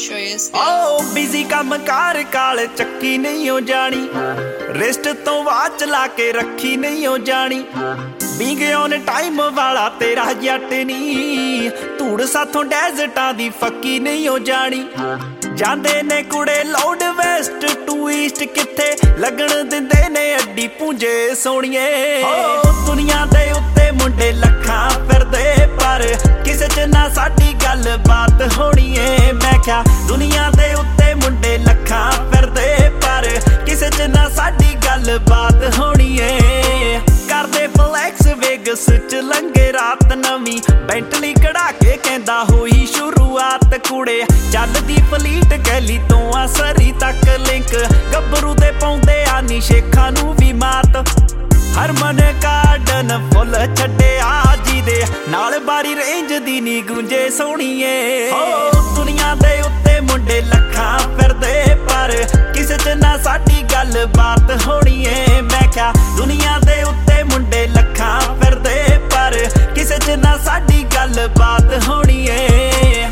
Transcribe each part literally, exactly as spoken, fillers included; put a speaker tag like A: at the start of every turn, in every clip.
A: ਓ busy ਕੰਮ ਕਾਰ ਕਾਲ ਚੱਕੀ ਨਹੀਂ ਹੋ ਜਾਣੀ, ਰਿਸਟ ਤੋਂ ਬਾਅਦ ਲਾ ਕੇ ਰੱਖੀ ਨਹੀਂ ਹੋ ਜਾਣੀ। ਬੀਂਗ ਔਨ ਟਾਈਮ ਵਾਲਾ ਤੇਰਾ ਜੱਟ ਨੀ, ਧੂੜ ਸਾਥੋਂ ਡੈਜ਼ਰਟਾਂ ਦੀ ਫੱਕੀ ਨਹੀਂ ਹੋ ਜਾਣੀ। ਜਾਂਦੇ ਨੇ ਕੁੜੇ ਲਾਊਡ ਵੈਸਟ ਟੂ ਈਸਟ, ਕਿੱਥੇ ਲੱਗਣ ਦਿੰਦੇ ਨੇ ਅੱਡੀ ਪੂੰਜੇ ਸੋਹਣੀਏ। ਓ ਦੁਨੀਆ ਦੇ ਉੱਤੇ ਮੁੰਡੇ ਲੱਖਾਂ ਫਿਰਦੇ, ਪਰ ਕਿਸੇ ਚ ਨਾ ਸਾਡੀ ਗੱਲ ਬਾਤ ਹੋਣੀ ਏ। ਮੈਂ ਕਿਹਾ ਦੁਨੀਆ ਦੇ ਉੱਤੇ ਮੁੰਡੇ ਲੱਖਾਂ ਫਿਰਦੇ, ਪਰ ਕਿਸੇ ਚ ਨਾ ਸਾਡੀ ਗੱਲ ਬਾਤ ਹੋਣੀ ਏ। ਕਰਦੇ ਫਲੈਕਸ ਵੇਗਸ ਚ ਲੰਘੇ ਰਾਤ ਨਵੀਂ, ਬੈਂਟਲੀ ਕਢਾ ਕੇ ਕਹਿੰਦਾ ਹੋਈ ਸ਼ੁਰੂਆਤ। ਕੁੜੇ ਚੱਲਦੀ ਫਲੀਟ ਗੈਲੀ ਤੋਂ ਆ ਸਰੀ ਤੱਕ ਲਿੰਕ, ਗੱਭਰੂ ਦੇ ਪਾਉਂਦੇ ਆ ਨੀ ਸ਼ੇਖਾਂ ਨੂੰ ਵੀ ਮਾਤ। ਹਰਮਨ ਕਾਰਡਨ ਫੁੱਲ ਛੱਡਿਆ ਜਿਹਦੇ ਨਾਲ ਬਾਰੀ ਰੇਂਜ ਦੀ ਨੀ ਗੂੰਜੇ ਸੋਹਣੀਏ। ਓ ਦੁਨੀਆ ਦੇ ਉੱਤੇ ਮੁੰਡੇ ਲੱਖਾਂ ਫਿਰਦੇ, ਪਰ ਕਿਸੇ ਚ ਨਾ ਸਾਡੀ ਗੱਲ ਬਾਤ ਹੋਣੀ ਏ। ਮੈਂ ਕਿਹਾ ਦੁਨੀਆ ਦੇ ਉੱਤੇ ਮੁੰਡੇ ਲੱਖਾਂ ਫਿਰਦੇ, ਪਰ ਕਿਸੇ ਚ ਨਾ ਸਾਡੀ ਗੱਲ ਬਾਤ ਹੋਣੀ ਏ।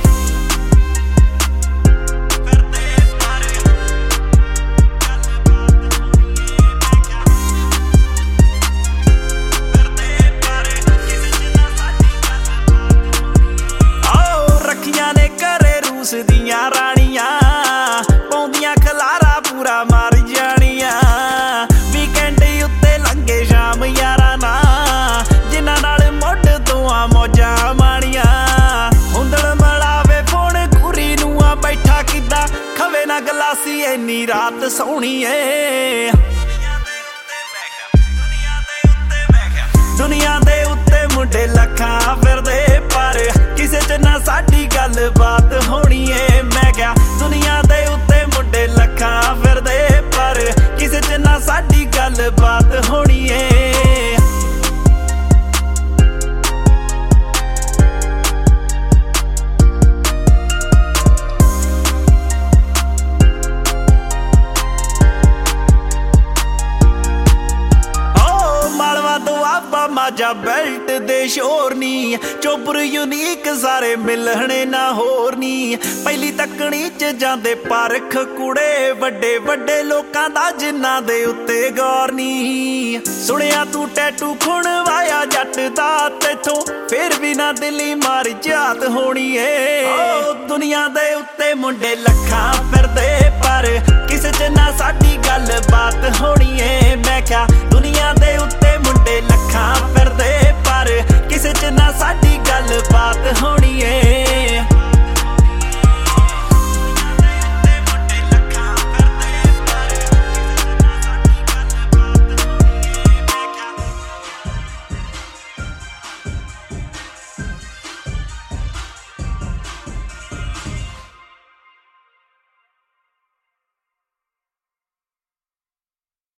A: ਦੀਆਂ ਰਾਣੀਆਂ ਪਾਉਂਦੀਆਂ ਖਲਾਰਾ ਪੂਰਾ ਮਾਰ ਜਾਣੀਆਂ, ਵੀਕਐਂਡ ਉੱਤੇ ਲੰਘੇ ਸ਼ਾਮ ਯਾਰਾਂ ਨਾ, ਜਿਨ੍ਹਾਂ ਨਾਲ ਮੁੱਢ ਤੋਂ ਆ ਮੌਜਾਂ ਮਾਣੀਆਂ। ਹੁੰਦੜ ਮਲਾਵੇ ਫੋਨ ਕੁਰੀ ਨੂੰ ਆ ਬੈਠਾ ਕਿੱਦਾਂ, ਖਵੇ ਨਾ ਗਲਾਸੀ ਐਨੀ ਰਾਤ ਸੋਹਣੀ ਏ। ਦੁਨੀਆ ਦੇ ਉੱਤੇ ਮੁੰਡੇ ਲੱਖਾਂ ਫਿਰਦੇ, ਪਰ ਕਿਸੇ ਚ ਨਾ ਸਾਡੀ ਗੱਲ ਬਾਤ ਹੋਣੀ ਏ। ਮੈਂ ਕਿਹਾ ਦੁਨੀਆ ਦੇ ਉੱਤੇ ਮੁੰਡੇ ਲੱਖਾਂ ਫਿਰਦੇ, ਪਰ ਕਿਸੇ ਚ ਨਾ ਸਾਡੀ ਗੱਲ ਬਾਤ ਹੋਣੀ ਏ। ਮਾਝਾ ਬੈਲਟ ਦੇ ਸ਼ੋਰ ਨੀ, ਚੋਬਰ ਯੂਨੀਕ ਸਾਰੇ ਮਿਲਣੇ ਨਾ ਹੋਰ ਨੀ। ਪਹਿਲੀ ਤੱਕਣੀ ਚ ਜਾਂਦੇ ਪਰਖ ਕੁੜੇ, ਵੱਡੇ ਵੱਡੇ ਲੋਕਾਂ ਦਾ ਜਿਨ੍ਹਾਂ ਦੇ ਉੱਤੇ ਗੌਰ ਨੀ। ਸੁਣਿਆ ਤੂੰ ਟੈਟੂ ਖੁਣਵਾਇਆ ਜੱਟ ਦਾ ਤੇਥੋਂ, ਫੇਰ ਵੀ ਨਾ ਦਿਲੀ ਮਾਰ ਜਾਤ ਹੋਣੀ ਏ। ਓ ਦੁਨੀਆ ਦੇ ਉੱਤੇ ਮੁੰਡੇ ਲੱਖਾਂ ਫਿਰਦੇ, ਪਰ ਕਿਸੇ ਚ ਨਾ ਸਾਡੀ ਗੱਲ ਬਾਤ ਹੋਣੀ ਏ। ਮੈਂ ਕਿਹਾ ਦੁਨੀਆ ਦੇ ਉੱਤੇ ਮੁੰਡੇ ਲੱਖਾਂ